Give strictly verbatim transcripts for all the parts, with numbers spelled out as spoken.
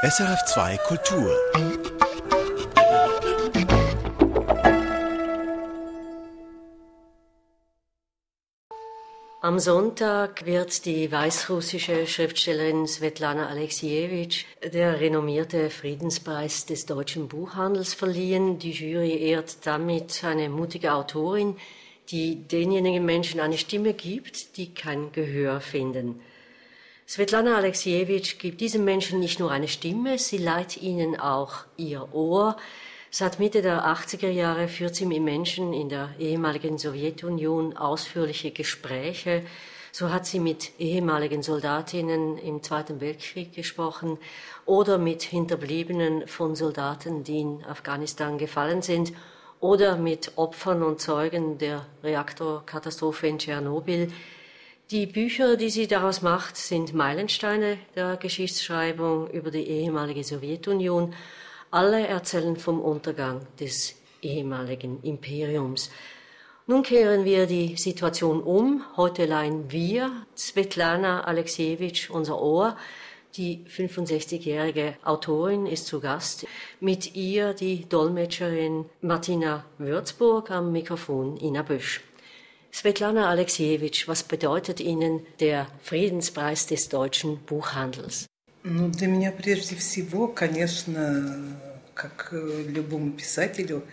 S R F zwei Kultur. Am Sonntag wird die weißrussische Schriftstellerin Svetlana Alexievich der renommierte Friedenspreis des deutschen Buchhandels verliehen. Die Jury ehrt damit eine mutige Autorin, die denjenigen Menschen eine Stimme gibt, die kein Gehör finden. Svetlana Alexievich gibt diesen Menschen nicht nur eine Stimme, sie leiht ihnen auch ihr Ohr. Seit Mitte der achtziger Jahre führt sie mit Menschen in der ehemaligen Sowjetunion ausführliche Gespräche. So hat sie mit ehemaligen Soldatinnen im Zweiten Weltkrieg gesprochen oder mit Hinterbliebenen von Soldaten, die in Afghanistan gefallen sind, oder mit Opfern und Zeugen der Reaktorkatastrophe in Tschernobyl. Die Bücher, die sie daraus macht, sind Meilensteine der Geschichtsschreibung über die ehemalige Sowjetunion. Alle erzählen vom Untergang des ehemaligen Imperiums. Nun kehren wir die Situation um. Heute leihen wir Svetlana Alexievich unser Ohr. Die fünfundsechzigjährige Autorin ist zu Gast. Mit ihr die Dolmetscherin Martina Würzburg, am Mikrofon Ina Bösch. Svetlana Alexievich, was bedeutet Ihnen der Friedenspreis des deutschen Buchhandels? Ну, для меня прежде всего, конечно, как любому писателю,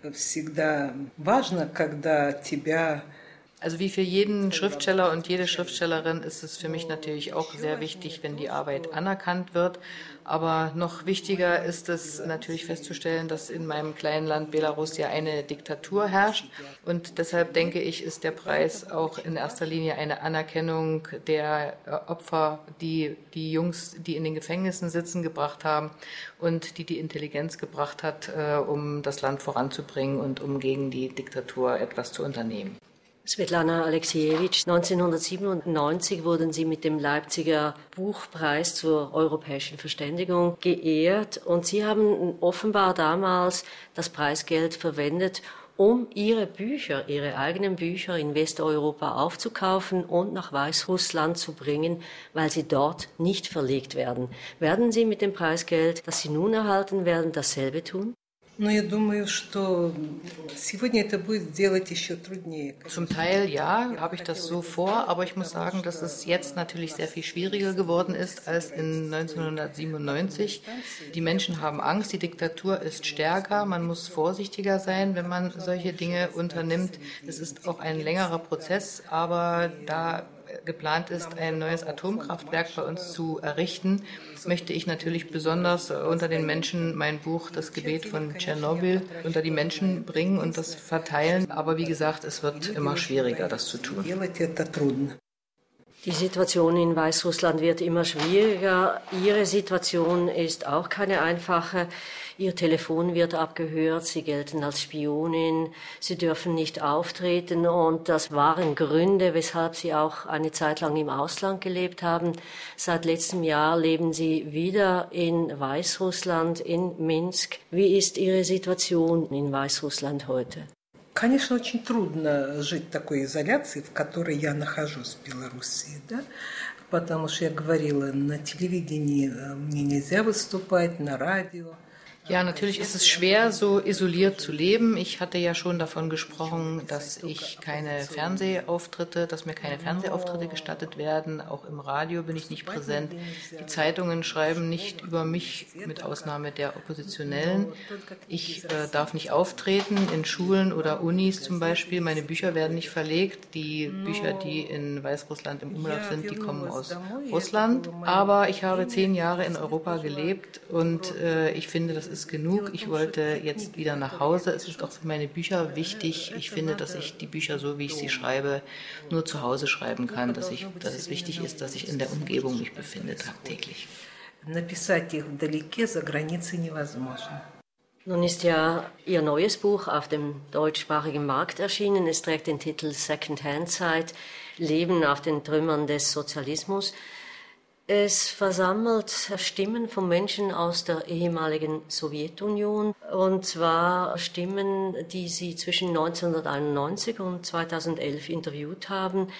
всегда важно, когда тебя... Also wie für jeden Schriftsteller und jede Schriftstellerin ist es für mich natürlich auch sehr wichtig, wenn die Arbeit anerkannt wird. Aber noch wichtiger ist es natürlich festzustellen, dass in meinem kleinen Land Belarus ja eine Diktatur herrscht. Und deshalb denke ich, ist der Preis auch in erster Linie eine Anerkennung der Opfer, die die Jungs, die in den Gefängnissen sitzen, gebracht haben und die die Intelligenz gebracht hat, um das Land voranzubringen und um gegen die Diktatur etwas zu unternehmen. Svetlana Alexievich, neunzehnhundertsiebenundneunzig wurden Sie mit dem Leipziger Buchpreis zur europäischen Verständigung geehrt und Sie haben offenbar damals das Preisgeld verwendet, um Ihre Bücher, Ihre eigenen Bücher in Westeuropa aufzukaufen und nach Weißrussland zu bringen, weil sie dort nicht verlegt werden. Werden Sie mit dem Preisgeld, das Sie nun erhalten werden, dasselbe tun? Но я думаю, что сегодня это будет делать еще труднее. Zum Teil ja, habe ich das so vor, aber ich muss sagen, dass es jetzt natürlich sehr viel schwieriger geworden ist als in neunzehnhundertsiebenundneunzig. Die Menschen haben Angst, die Diktatur ist stärker, man muss vorsichtiger sein, wenn man solche Dinge unternimmt. Es ist auch ein längerer Prozess, aber da geplant ist, ein neues Atomkraftwerk bei uns zu errichten, möchte ich natürlich besonders unter den Menschen mein Buch Das Gebet von Tschernobyl unter die Menschen bringen und das verteilen. Aber wie gesagt, es wird immer schwieriger, das zu tun. Die Situation in Weißrussland wird immer schwieriger. Ihre Situation ist auch keine einfache. Ihr Telefon wird abgehört, Sie gelten als Spionin, Sie dürfen nicht auftreten und das waren Gründe, weshalb Sie auch eine Zeit lang im Ausland gelebt haben. Seit letztem Jahr leben Sie wieder in Weißrussland, in Minsk. Wie ist Ihre Situation in Weißrussland heute? Конечно, очень трудно жить в такой изоляции, в которой я нахожусь в Белоруссии, да? Потому что я говорила, на телевидении мне нельзя выступать, на радио. Ja, natürlich ist es schwer, so isoliert zu leben. Ich hatte ja schon davon gesprochen, dass ich keine Fernsehauftritte, dass mir keine Fernsehauftritte gestattet werden. Auch im Radio bin ich nicht präsent. Die Zeitungen schreiben nicht über mich, mit Ausnahme der Oppositionellen. Ich äh, darf nicht auftreten in Schulen oder Unis zum Beispiel. Meine Bücher werden nicht verlegt. Die Bücher, die in Weißrussland im Umlauf sind, die kommen aus Russland. Aber ich habe zehn Jahre in Europa gelebt und äh, ich finde, das ist genug. Ich wollte jetzt wieder nach Hause. Es ist auch für meine Bücher wichtig. Ich finde, dass ich die Bücher so, wie ich sie schreibe, nur zu Hause schreiben kann. Dass, ich, dass es wichtig ist, dass ich in der Umgebung mich befinde tagtäglich. Nun ist ja Ihr neues Buch auf dem deutschsprachigen Markt erschienen. Es trägt den Titel Second-Hand-Zeit, Leben auf den Trümmern des Sozialismus. Es versammelt Stimmen von Menschen aus der ehemaligen Sowjetunion, und zwar Stimmen, die Sie zwischen neunzehnhunderteinundneunzig und zweitausendelf interviewt haben.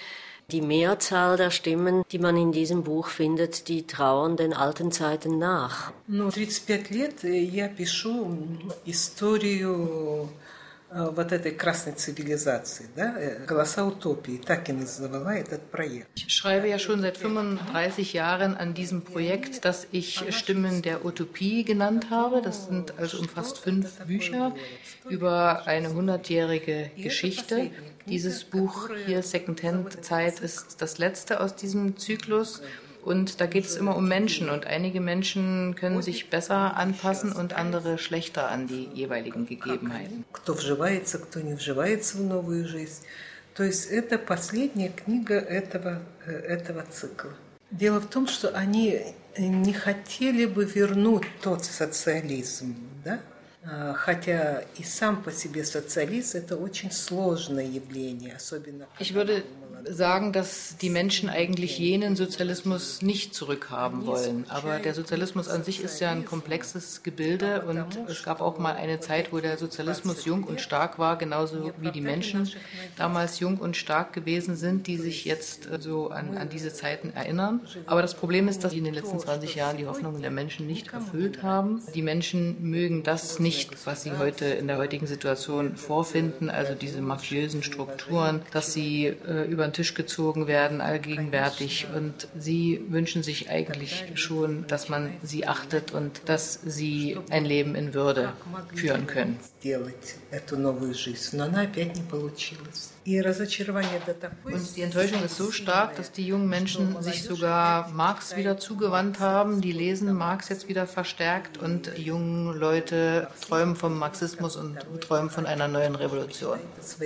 Die Mehrzahl der Stimmen, die man in diesem Buch findet, die trauern den alten Zeiten nach. Ну, тридцать пять лет я пишу историю вот этой красной цивилизации, да, «Голоса утопии», так и называла этот проект. Ich schreibe ja schon seit fünfunddreißig Jahren an diesem Projekt, das ich Stimmen der Utopie genannt habe. Das sind also umfasst fünf Bücher über eine hundertjährige Geschichte. Dieses Buch hier, Secondhand-Zeit, ist das letzte aus diesem Zyklus. Und da geht es immer um Menschen. Und einige Menschen können sich besser anpassen und andere schlechter an die jeweiligen Gegebenheiten. Кто вживается, кто не вживается в новую жизнь. То есть это последняя книга этого, этого цикла. Дело в том, что они не хотели бы вернуть тот социализм, да? Хотя и сам по себе социализм – это очень сложное явление, особенно… Ich würde sagen, dass die Menschen eigentlich jenen Sozialismus nicht zurückhaben wollen. Aber der Sozialismus an sich ist ja ein komplexes Gebilde und es gab auch mal eine Zeit, wo der Sozialismus jung und stark war, genauso wie die Menschen damals jung und stark gewesen sind, die sich jetzt so an, an diese Zeiten erinnern. Aber das Problem ist, dass sie in den letzten zwanzig Jahren die Hoffnungen der Menschen nicht erfüllt haben. Die Menschen mögen das nicht, was sie heute in der heutigen Situation vorfinden, also diese mafiösen Strukturen, dass sie äh, über den Tisch gezogen werden, allgegenwärtig. Und sie wünschen sich eigentlich schon, dass man sie achtet und dass sie ein Leben in Würde führen können. Und die Enttäuschung ist so stark, dass die jungen Menschen sich sogar Marx wieder zugewandt haben. Die lesen Marx jetzt wieder verstärkt und die jungen Leute träumen vom Marxismus und träumen von einer neuen Revolution.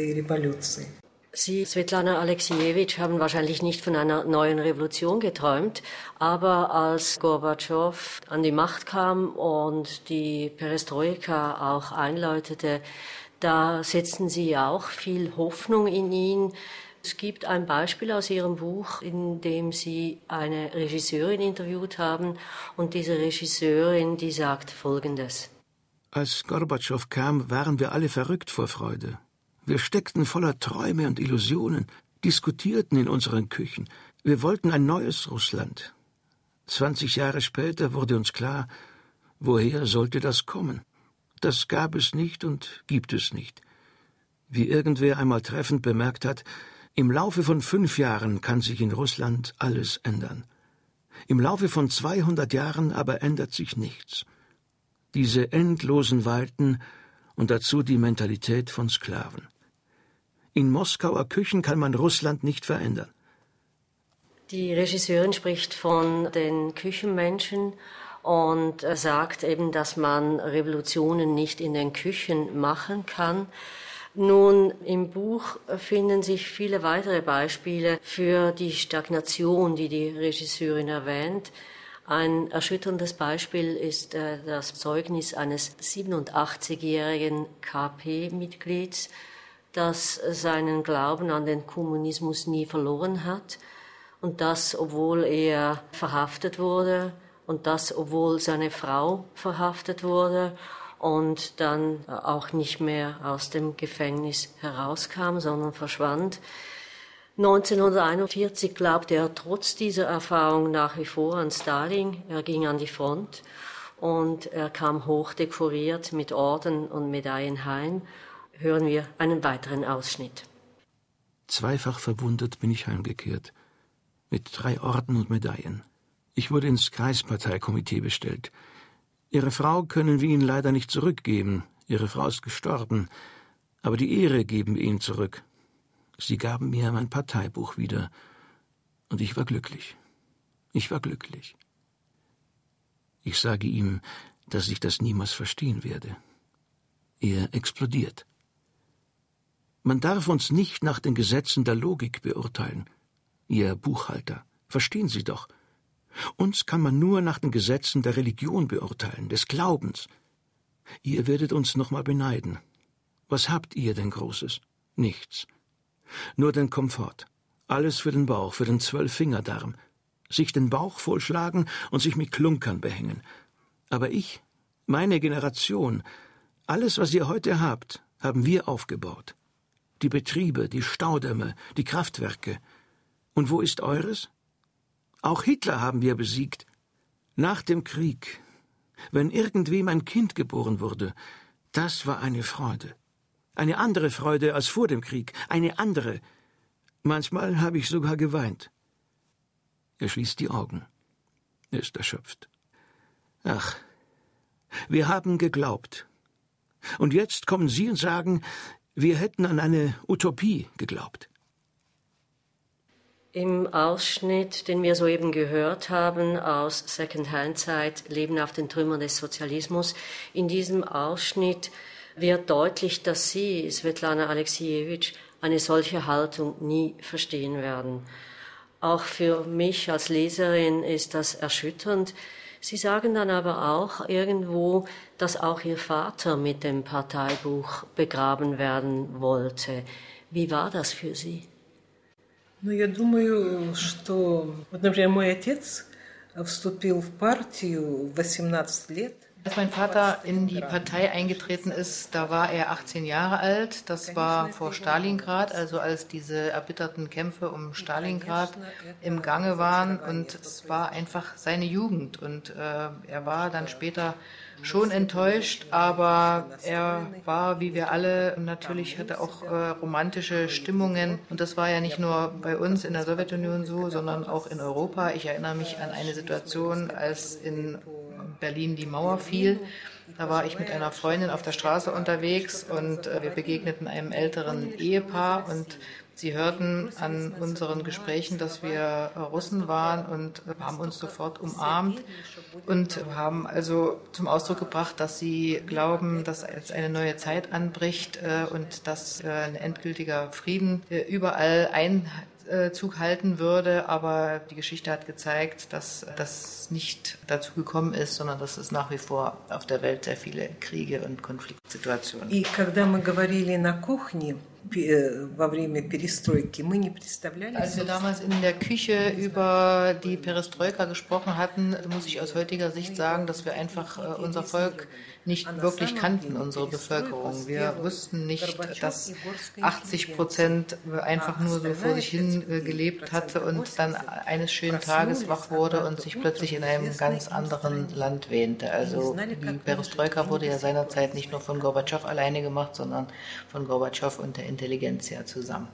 Sie, Svetlana Alexiejewitsch, haben wahrscheinlich nicht von einer neuen Revolution geträumt, aber als Gorbatschow an die Macht kam und die Perestroika auch einläutete, da setzten Sie auch viel Hoffnung in ihn. Es gibt ein Beispiel aus Ihrem Buch, in dem Sie eine Regisseurin interviewt haben und diese Regisseurin, die sagt Folgendes. Als Gorbatschow kam, waren wir alle verrückt vor Freude. Wir steckten voller Träume und Illusionen, diskutierten in unseren Küchen. Wir wollten ein neues Russland. Zwanzig Jahre später wurde uns klar, woher sollte das kommen? Das gab es nicht und gibt es nicht. Wie irgendwer einmal treffend bemerkt hat, im Laufe von fünf Jahren kann sich in Russland alles ändern. Im Laufe von zweihundert Jahren aber ändert sich nichts. Diese endlosen Weiten und dazu die Mentalität von Sklaven. In Moskauer Küchen kann man Russland nicht verändern. Die Regisseurin spricht von den Küchenmenschen und sagt eben, dass man Revolutionen nicht in den Küchen machen kann. Nun, im Buch finden sich viele weitere Beispiele für die Stagnation, die die Regisseurin erwähnt. Ein erschütterndes Beispiel ist äh, das Zeugnis eines siebenundachtzigjährigen K P-Mitglieds, das seinen Glauben an den Kommunismus nie verloren hat und das, obwohl er verhaftet wurde und das, obwohl seine Frau verhaftet wurde und dann auch nicht mehr aus dem Gefängnis herauskam, sondern verschwand. neunzehnhunderteinundvierzig glaubte er trotz dieser Erfahrung nach wie vor an Stalin. Er ging an die Front und er kam hochdekoriert mit Orden und Medaillen heim. Hören wir einen weiteren Ausschnitt. Zweifach verwundet bin ich heimgekehrt, mit drei Orden und Medaillen. Ich wurde ins Kreisparteikomitee bestellt. Ihre Frau können wir Ihnen leider nicht zurückgeben. Ihre Frau ist gestorben, aber die Ehre geben wir Ihnen zurück. Sie gaben mir mein Parteibuch wieder, und ich war glücklich. Ich war glücklich. Ich sage ihm, dass ich das niemals verstehen werde. Er explodiert. Man darf uns nicht nach den Gesetzen der Logik beurteilen. Ihr Buchhalter, verstehen Sie doch. Uns kann man nur nach den Gesetzen der Religion beurteilen, des Glaubens. Ihr werdet uns noch mal beneiden. Was habt ihr denn Großes? Nichts. Nur den Komfort. Alles für den Bauch, für den Zwölffingerdarm. Sich den Bauch vollschlagen und sich mit Klunkern behängen. Aber ich, meine Generation, alles, was ihr heute habt, haben wir aufgebaut. Die Betriebe, die Staudämme, die Kraftwerke. Und wo ist eures? Auch Hitler haben wir besiegt. Nach dem Krieg, wenn irgendwem ein Kind geboren wurde, das war eine Freude. Eine andere Freude als vor dem Krieg, eine andere. Manchmal habe ich sogar geweint. Er schließt die Augen. Er ist erschöpft. Ach, wir haben geglaubt. Und jetzt kommen Sie und sagen, wir hätten an eine Utopie geglaubt. Im Ausschnitt, den wir soeben gehört haben, aus Second-Hand-Zeit, Leben auf den Trümmern des Sozialismus, in diesem Ausschnitt wird deutlich, dass Sie, Svetlana Alexiejewitsch, eine solche Haltung nie verstehen werden. Auch für mich als Leserin ist das erschütternd. Sie sagen dann aber auch irgendwo, dass auch Ihr Vater mit dem Parteibuch begraben werden wollte. Wie war das für Sie? Ну, я думаю, что, вот, например, мой отец вступил в партию в восемнадцать лет. Als mein Vater in die Partei eingetreten ist, da war er achtzehn Jahre alt. Das war vor Stalingrad, also als diese erbitterten Kämpfe um Stalingrad im Gange waren. Und es war einfach seine Jugend. Und äh, er war dann später schon enttäuscht, aber er war, wie wir alle, natürlich hatte auch äh, romantische Stimmungen. Und das war ja nicht nur bei uns in der Sowjetunion so, sondern auch in Europa. Ich erinnere mich an eine Situation, als in Berlin die Mauer fiel. Da war ich mit einer Freundin auf der Straße unterwegs und äh, wir begegneten einem älteren Ehepaar und sie hörten an unseren Gesprächen, dass wir äh, Russen waren und äh, haben uns sofort umarmt und haben also zum Ausdruck gebracht, dass sie glauben, dass jetzt eine neue Zeit anbricht äh, und dass äh, ein endgültiger Frieden äh, überall Einzug halten würde, aber die Geschichte hat gezeigt, dass das nicht dazu gekommen ist, sondern dass es nach wie vor auf der Welt sehr viele Kriege und Konfliktsituationen gibt. Als wir damals in der Küche über die Perestroika gesprochen hatten, muss ich aus heutiger Sicht sagen, dass wir einfach äh, unser Volk nicht wirklich kannten, unsere Bevölkerung. Wir wussten nicht, dass achtzig Prozent einfach nur so vor sich hin äh, gelebt hatte und dann eines schönen Tages wach wurde und sich plötzlich in einem ganz anderen Land wähnte. Also die Perestroika wurde ja seinerzeit nicht nur von Gorbatschow alleine gemacht, sondern von Gorbatschow und der Intelligenzia zusammen.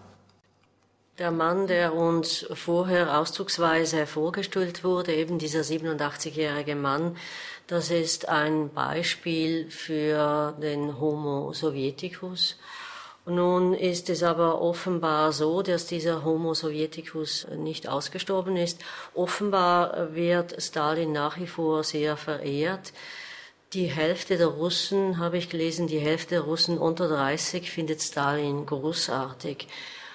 Der Mann, der uns vorher ausdrucksweise vorgestellt wurde, eben dieser siebenundachtzigjährige Mann, das ist ein Beispiel für den Homo Sovieticus. Nun ist es aber offenbar so, dass dieser Homo Sovieticus nicht ausgestorben ist. Offenbar wird Stalin nach wie vor sehr verehrt. Die Hälfte der Russen, habe ich gelesen, die Hälfte der Russen unter dreißig findet Stalin großartig.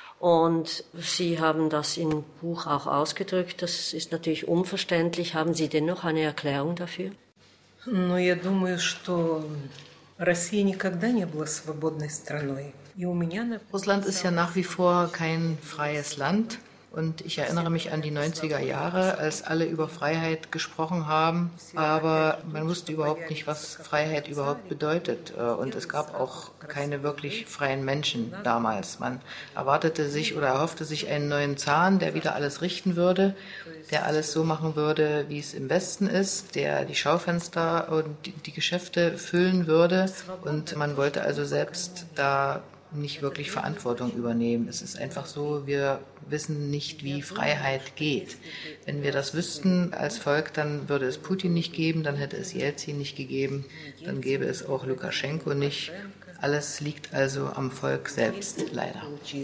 Und Sie haben das im Buch auch ausgedrückt. Das ist natürlich unverständlich. Haben Sie dennoch eine Erklärung dafür? Ну, я думаю, что Россия никогда не была свободной страной. Russland ist ja nach wie vor kein freies Land. Und ich erinnere mich an die neunziger Jahre, als alle über Freiheit gesprochen haben, aber man wusste überhaupt nicht, was Freiheit überhaupt bedeutet. Und es gab auch keine wirklich freien Menschen damals. Man erwartete sich oder erhoffte sich einen neuen Zaren, der wieder alles richten würde, der alles so machen würde, wie es im Westen ist, der die Schaufenster und die Geschäfte füllen würde. Und man wollte also selbst da nicht wirklich Verantwortung übernehmen. Es ist einfach so, wir wissen nicht, wie Freiheit geht. Wenn wir das wüssten als Volk, dann würde es Putin nicht geben, dann hätte es Jelzin nicht gegeben, dann gäbe es auch Lukaschenko nicht. Alles liegt also am Volk selbst, leider.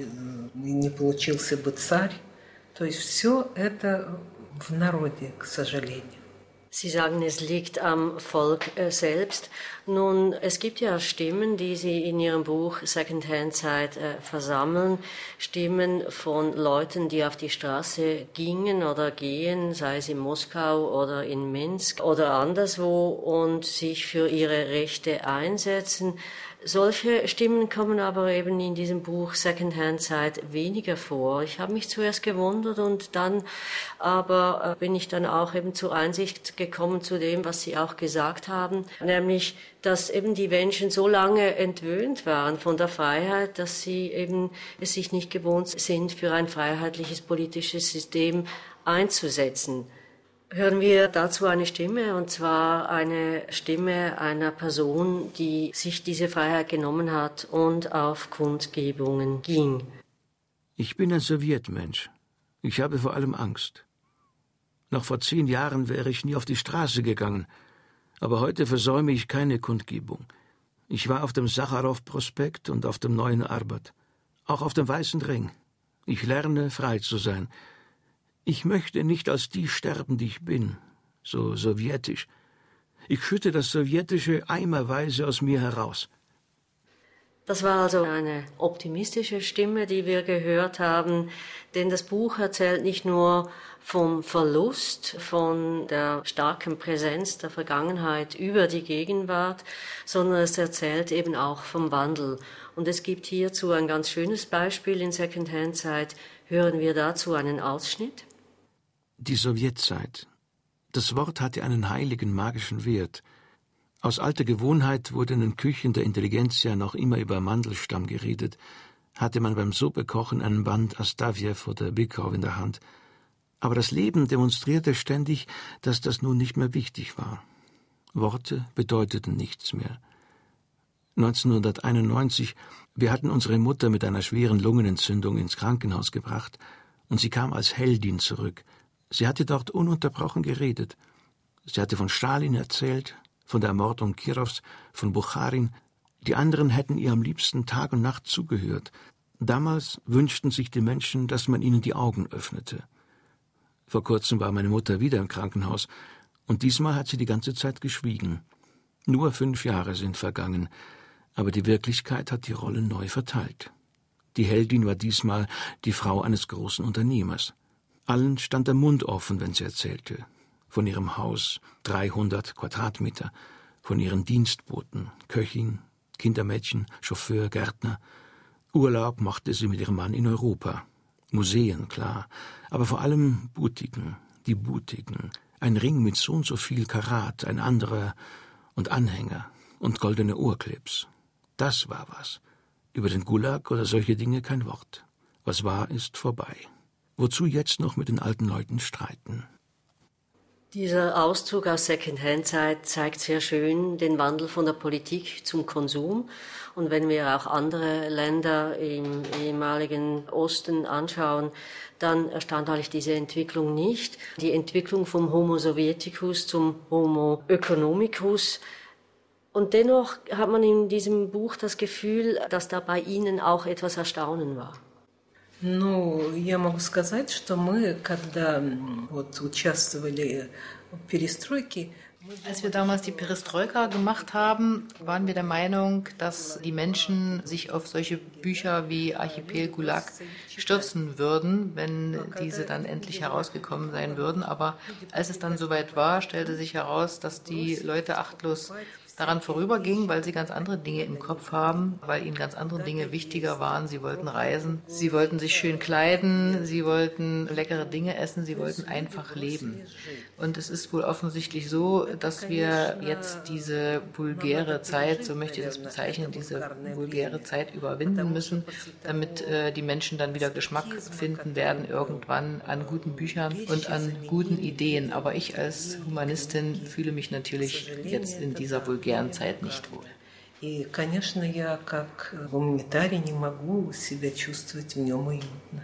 Sie sagen, es liegt am Volk selbst. Nun, es gibt ja Stimmen, die Sie in Ihrem Buch Second-Hand-Zeit äh, versammeln. Stimmen von Leuten, die auf die Straße gingen oder gehen, sei es in Moskau oder in Minsk oder anderswo und sich für ihre Rechte einsetzen. Solche Stimmen kommen aber eben in diesem Buch Secondhand-Zeit weniger vor. Ich habe mich zuerst gewundert und dann aber bin ich dann auch eben zur Einsicht gekommen zu dem, was Sie auch gesagt haben, nämlich, dass eben die Menschen so lange entwöhnt waren von der Freiheit, dass sie eben es sich nicht gewohnt sind, für ein freiheitliches politisches System einzusetzen. Hören wir dazu eine Stimme, und zwar eine Stimme einer Person, die sich diese Freiheit genommen hat und auf Kundgebungen ging. Ich bin ein Sowjetmensch. Ich habe vor allem Angst. Noch vor zehn Jahren wäre ich nie auf die Straße gegangen, aber heute versäume ich keine Kundgebung. Ich war auf dem Sacharow-Prospekt und auf dem Neuen Arbat, auch auf dem Weißen Ring. Ich lerne, frei zu sein. Ich möchte nicht als die sterben, die ich bin, so sowjetisch. Ich schütte das Sowjetische eimerweise aus mir heraus. Das war also eine optimistische Stimme, die wir gehört haben, denn das Buch erzählt nicht nur vom Verlust, von der starken Präsenz der Vergangenheit über die Gegenwart, sondern es erzählt eben auch vom Wandel. Und es gibt hierzu ein ganz schönes Beispiel in Secondhand-Zeit. Hören wir dazu einen Ausschnitt? Die Sowjetzeit. Das Wort hatte einen heiligen, magischen Wert. Aus alter Gewohnheit wurde in den Küchen der Intelligenzia noch immer über Mandelstamm geredet, hatte man beim Suppekochen einen Band Astafjew oder Bykow in der Hand. Aber das Leben demonstrierte ständig, dass das nun nicht mehr wichtig war. Worte bedeuteten nichts mehr. neunzehnhunderteinundneunzig, wir hatten unsere Mutter mit einer schweren Lungenentzündung ins Krankenhaus gebracht, und sie kam als Heldin zurück. Sie hatte dort ununterbrochen geredet. Sie hatte von Stalin erzählt, von der Ermordung Kirows, von Bucharin. Die anderen hätten ihr am liebsten Tag und Nacht zugehört. Damals wünschten sich die Menschen, dass man ihnen die Augen öffnete. Vor kurzem war meine Mutter wieder im Krankenhaus, und diesmal hat sie die ganze Zeit geschwiegen. Nur fünf Jahre sind vergangen, aber die Wirklichkeit hat die Rollen neu verteilt. Die Heldin war diesmal die Frau eines großen Unternehmers. Allen stand der Mund offen, wenn sie erzählte. Von ihrem Haus, dreihundert Quadratmeter, von ihren Dienstboten, Köchin, Kindermädchen, Chauffeur, Gärtner. Urlaub machte sie mit ihrem Mann in Europa. Museen, klar, aber vor allem Butiken, die Butiken. Ein Ring mit so und so viel Karat, ein anderer und Anhänger und goldene Ohrclips. Das war was. Über den Gulag oder solche Dinge kein Wort. Was war, ist vorbei. Wozu jetzt noch mit den alten Leuten streiten? Dieser Auszug aus Secondhand-Zeit zeigt sehr schön den Wandel von der Politik zum Konsum. Und wenn wir auch andere Länder im ehemaligen Osten anschauen, dann erstaunt eigentlich diese Entwicklung nicht. Die Entwicklung vom Homo Sovieticus zum Homo Economicus. Und dennoch hat man in diesem Buch das Gefühl, dass da bei Ihnen auch etwas Erstaunen war. Ну, я могу сказать, что мы, когда вот участвовали в перестройке, als wir damals die Perestroika gemacht haben, waren wir der Meinung, dass die Menschen sich auf solche Bücher wie Archipel Gulag stürzen würden, wenn diese dann endlich herausgekommen sein würden. Aber als es dann soweit war, stellte sich heraus, dass die Leute achtlos daran vorüberging, weil sie ganz andere Dinge im Kopf haben, weil ihnen ganz andere Dinge wichtiger waren. Sie wollten reisen, sie wollten sich schön kleiden, sie wollten leckere Dinge essen, sie wollten einfach leben. Und es ist wohl offensichtlich so, dass wir jetzt diese vulgäre Zeit, so möchte ich das bezeichnen, diese vulgäre Zeit überwinden müssen, damit äh, die Menschen dann wieder Geschmack finden werden irgendwann an guten Büchern und an guten Ideen. Aber ich als Humanistin fühle mich natürlich jetzt in dieser vulgären Zeit nicht wohl. И, конечно, я как гуманитарий не могу себя чувствовать в нем уютно.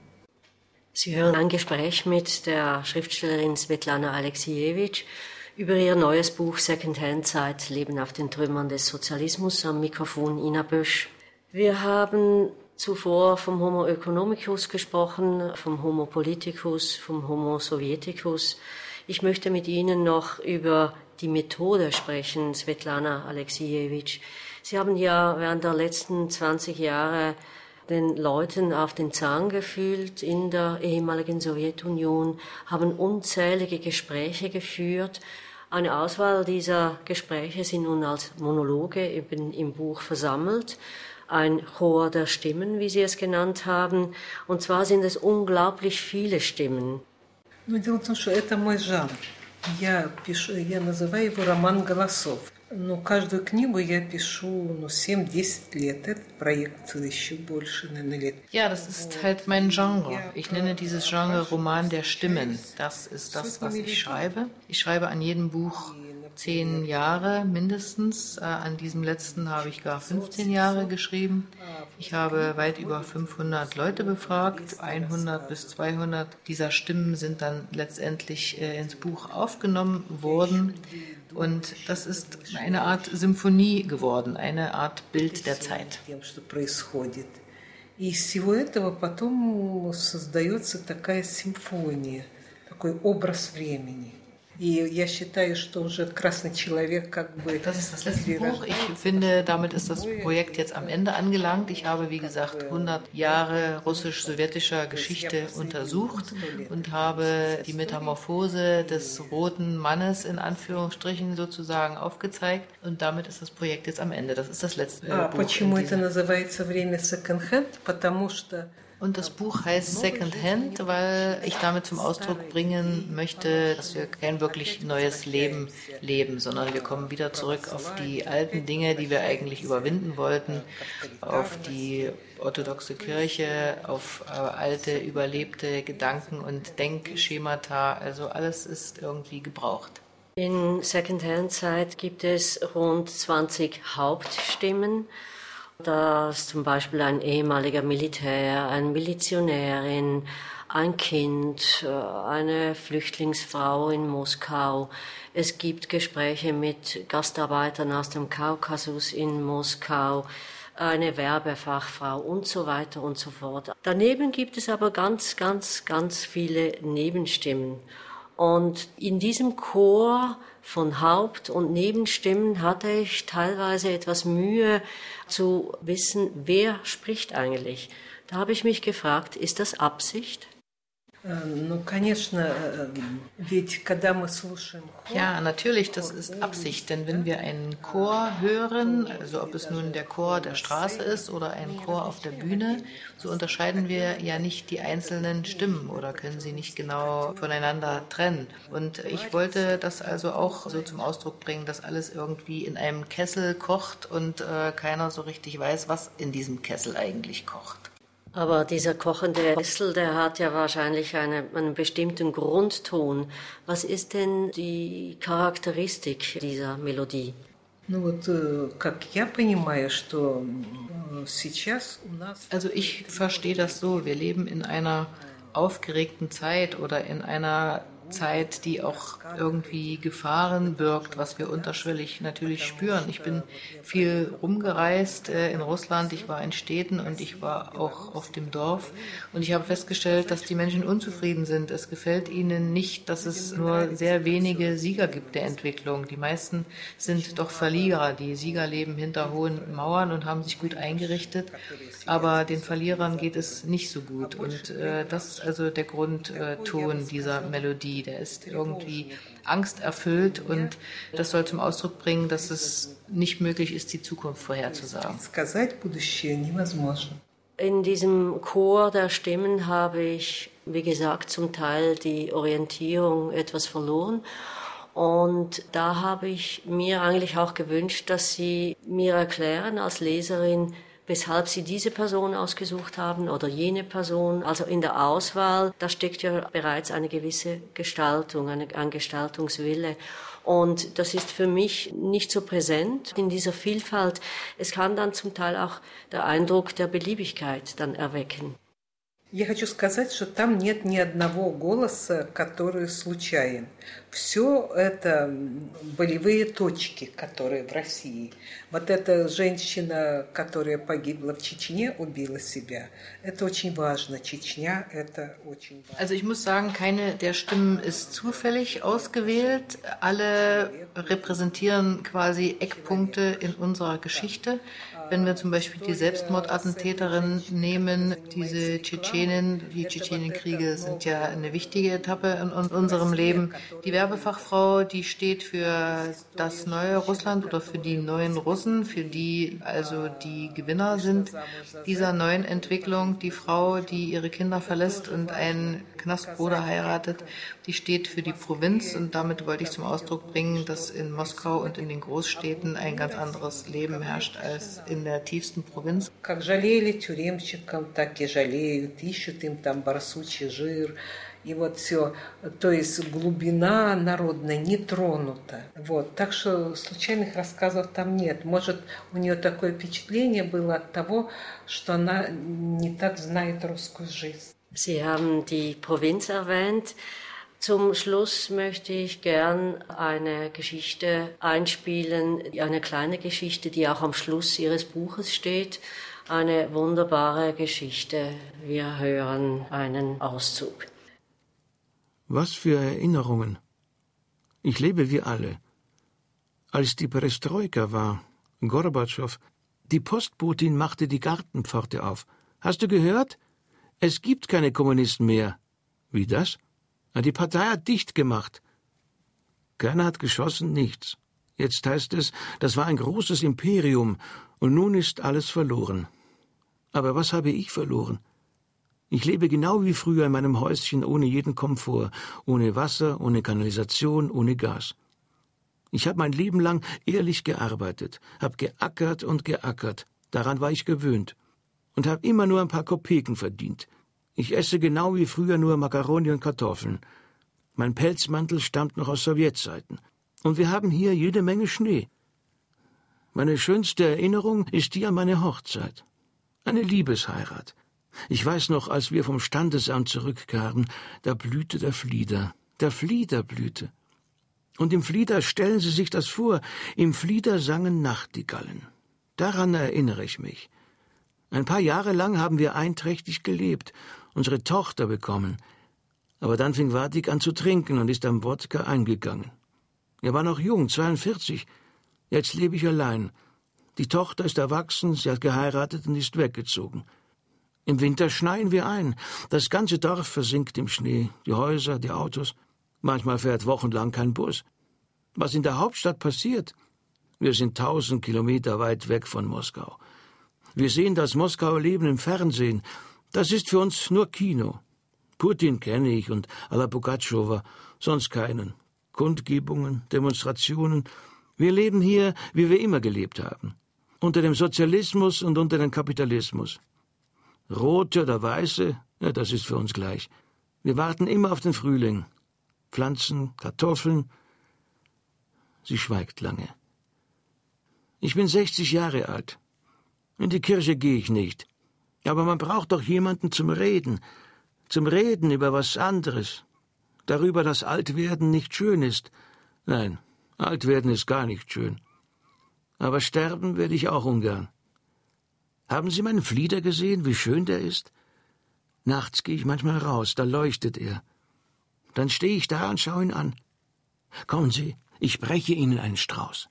Sie hören ein Gespräch mit der Schriftstellerin Svetlana Alexievich über ihr neues Buch Secondhand-Zeit, Leben auf den Trümmern des Sozialismus, am Mikrofon Ina Bösch. Wir haben zuvor vom Homo economicus gesprochen, vom Homo politicus, vom Homo sovieticus. Ich möchte mit Ihnen noch über die Methode sprechen, Svetlana Alexievich. Sie haben ja während der letzten zwanzig Jahre den Leuten auf den Zahn gefühlt in der ehemaligen Sowjetunion, haben unzählige Gespräche geführt, Eine Auswahl dieser Gespräche sind nun als Monologe eben im Buch versammelt. Ein Chor der Stimmen, wie Sie es genannt haben. Und zwar sind es unglaublich viele Stimmen. Ну, дело в том, что это мой жанр. Я пишу, я называю его роман голосов. Но каждую книгу я пишу ну, семь-десять лет. Этот проект еще больше, наверное, лет. Ja, das ist halt mein Genre. Ich nenne dieses Genre Roman der Stimmen. Das ist das, was ich schreibe. Ich schreibe an jedem Buch zehn Jahre mindestens. An diesem letzten habe ich gar fünfzehn Jahre geschrieben. Ich habe weit über fünfhundert Leute befragt. hundert bis zweihundert dieser Stimmen sind dann letztendlich ins Buch aufgenommen worden. Und das ist eine Art Symphonie geworden, eine Art Bild der Zeit. И из всего этого потом создается такая симфония, такой образ времени. И я считаю, что уже «Красный человек» как бы... Das ist das letzte Buch. Ich finde, damit ist das Projekt jetzt am Ende angelangt. Ich habe, wie gesagt, hundert Jahre russisch-sowjetischer Geschichte untersucht und habe die Metamorphose des roten Mannes in Anführungsstrichen sozusagen aufgezeigt. Und damit ist das Projekt jetzt am Ende. Das ist das letzte а, Buch. Почему это называется «Время секонд-хенд»? Потому что... Und das Buch heißt Second Hand, weil ich damit zum Ausdruck bringen möchte, dass wir kein wirklich neues Leben leben, sondern wir kommen wieder zurück auf die alten Dinge, die wir eigentlich überwinden wollten, auf die orthodoxe Kirche, auf alte, überlebte Gedanken und Denkschemata. Also alles ist irgendwie gebraucht. In Second-Hand-Zeit gibt es rund zwanzig Hauptstimmen. Da ist zum Beispiel ein ehemaliger Militär, eine Milizionärin, ein Kind, eine Flüchtlingsfrau in Moskau. Es gibt Gespräche mit Gastarbeitern aus dem Kaukasus in Moskau, eine Werbefachfrau und so weiter und so fort. Daneben gibt es aber ganz, ganz, ganz viele Nebenstimmen. Und in diesem Chor von Haupt- und Nebenstimmen hatte ich teilweise etwas Mühe zu wissen, wer spricht eigentlich. Da habe ich mich gefragt, ist das Absicht? Ну, конечно, ведь когда мы слушаем хор... Ja, natürlich, das ist Absicht, denn wenn wir einen Chor hören, also ob es nun der Chor der Straße ist oder ein Chor auf der Bühne, so unterscheiden wir ja nicht die einzelnen Stimmen oder können sie nicht genau voneinander trennen. Und ich wollte das also auch so zum Ausdruck bringen, dass alles irgendwie in einem Kessel kocht und äh, keiner so richtig weiß, was in diesem Kessel eigentlich kocht. Aber dieser kochende Kessel, der hat ja wahrscheinlich eine, einen bestimmten Grundton. Was ist denn die Charakteristik dieser Melodie? Ну вот, как я понимаю, что сейчас у нас... Also ich verstehe das so, wir leben in einer aufgeregten Zeit oder in einer Zeit, die auch irgendwie Gefahren birgt, was wir unterschwellig natürlich spüren. Ich bin viel rumgereist äh, in Russland, ich war in Städten und ich war auch auf dem Dorf und ich habe festgestellt, dass die Menschen unzufrieden sind. Es gefällt ihnen nicht, dass es nur sehr wenige Sieger gibt der Entwicklung. Die meisten sind doch Verlierer. Die Sieger leben hinter hohen Mauern und haben sich gut eingerichtet, aber den Verlierern geht es nicht so gut und äh, das ist also der Grundton äh, dieser Melodie. Der ist irgendwie angsterfüllt und das soll zum Ausdruck bringen, dass es nicht möglich ist, die Zukunft vorherzusagen. In diesem Chor der Stimmen habe ich, wie gesagt, zum Teil die Orientierung etwas verloren. Und da habe ich mir eigentlich auch gewünscht, dass Sie mir erklären als Leserin, weshalb Sie diese Person ausgesucht haben oder jene Person. Also in der Auswahl, da steckt ja bereits eine gewisse Gestaltung, eine, ein Gestaltungswille. Und das ist für mich nicht so präsent in dieser Vielfalt. Es kann dann zum Teil auch der Eindruck der Beliebigkeit dann erwecken. Я хочу сказать, что там нет ни одного голоса, который случайен. Все это болевые точки, которые в России. Вот эта женщина, которая погибла в Чечне, убила себя. Это очень важно. Чечня – это очень важно. Also ich muss sagen, keine der Stimmen ist zufällig ausgewählt. Alle repräsentieren quasi Eckpunkte in unserer Geschichte. Wenn wir zum Beispiel die Selbstmordattentäterin nehmen, diese Tschetschenin, die Tschetschenienkriege sind ja eine wichtige Etappe in unserem Leben. Die Werbefachfrau, die steht für das neue Russland oder für die neuen Russen, für die also die Gewinner sind dieser neuen Entwicklung. Die Frau, die ihre Kinder verlässt und einen Knastbruder heiratet, die steht für die Provinz, und damit wollte ich zum Ausdruck bringen, dass in Moskau und in den Großstädten ein ganz anderes Leben herrscht als in der tiefsten Provinz. Как жалели тюремщикам, так и жалеют, ищут им там барсучий жир. И вот все, то есть глубина народная не тронута. Вот. Так что случайных рассказов там нет. Может, у нее такое впечатление было от того, что она не так знает русскую жизнь. Sie haben die Provinz erwähnt. Zum Schluss möchte ich gern eine Geschichte einspielen, eine kleine Geschichte, die auch am Schluss Ihres Buches steht. Eine wunderbare Geschichte. Wir hören einen Auszug. Was für Erinnerungen. Ich lebe wie alle. Als die Perestroika war, Gorbatschow, die Postbotin machte die Gartenpforte auf. Hast du gehört? Es gibt keine Kommunisten mehr. Wie das? Na, die Partei hat dicht gemacht. Keiner hat geschossen, nichts. Jetzt heißt es, das war ein großes Imperium, und nun ist alles verloren. Aber was habe ich verloren? Ich lebe genau wie früher in meinem Häuschen ohne jeden Komfort, ohne Wasser, ohne Kanalisation, ohne Gas. Ich habe mein Leben lang ehrlich gearbeitet, habe geackert und geackert, daran war ich gewöhnt, und habe immer nur ein paar Kopeken verdient. Ich esse genau wie früher nur Makaroni und Kartoffeln. Mein Pelzmantel stammt noch aus Sowjetzeiten, und wir haben hier jede Menge Schnee. Meine schönste Erinnerung ist die an meine Hochzeit. Eine Liebesheirat. Ich weiß noch, als wir vom Standesamt zurückkamen, da blühte der Flieder. Der Flieder blühte. Und im Flieder, stellen Sie sich das vor, im Flieder sangen Nachtigallen. Daran erinnere ich mich. Ein paar Jahre lang haben wir einträchtig gelebt, unsere Tochter bekommen. Aber dann fing Vadik an zu trinken und ist am Wodka eingegangen. Er war noch jung, zweiundvierzig. Jetzt lebe ich allein. Die Tochter ist erwachsen, sie hat geheiratet und ist weggezogen. Im Winter schneien wir ein. Das ganze Dorf versinkt im Schnee, die Häuser, die Autos. Manchmal fährt wochenlang kein Bus. Was in der Hauptstadt passiert? Wir sind tausend Kilometer weit weg von Moskau. Wir sehen das Moskauer Leben im Fernsehen. Das ist für uns nur Kino. Putin kenne ich und Alla Pugatschowa, sonst keinen. Kundgebungen, Demonstrationen. Wir leben hier, wie wir immer gelebt haben. Unter dem Sozialismus und unter dem Kapitalismus. Rote oder Weiße, ja, das ist für uns gleich. Wir warten immer auf den Frühling. Pflanzen, Kartoffeln. Sie schweigt lange. Ich bin sechzig Jahre alt. In die Kirche gehe ich nicht. Aber man braucht doch jemanden zum Reden. Zum Reden über was anderes. Darüber, dass Altwerden nicht schön ist. Nein, Altwerden ist gar nicht schön. Aber sterben werde ich auch ungern. Haben Sie meinen Flieder gesehen, wie schön der ist? Nachts gehe ich manchmal raus, da leuchtet er. Dann stehe ich da und schaue ihn an. Kommen Sie, ich breche Ihnen einen Strauß.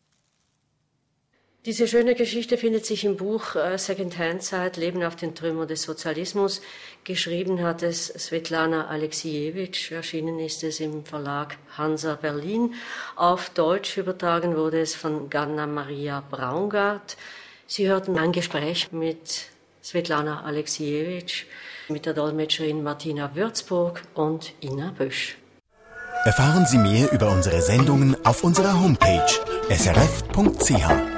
Diese schöne Geschichte findet sich im Buch äh, Second-Hand-Zeit, Leben auf den Trümmern des Sozialismus. Geschrieben hat es Svetlana Alexievich, erschienen ist es im Verlag Hansa Berlin. Auf Deutsch übertragen wurde es von Ganna Maria Braungart. Sie hörten ein Gespräch mit Svetlana Alexievich, mit der Dolmetscherin Martina Würzburg und Ina Bösch. Erfahren Sie mehr über unsere Sendungen auf unserer Homepage s r f punkt c h.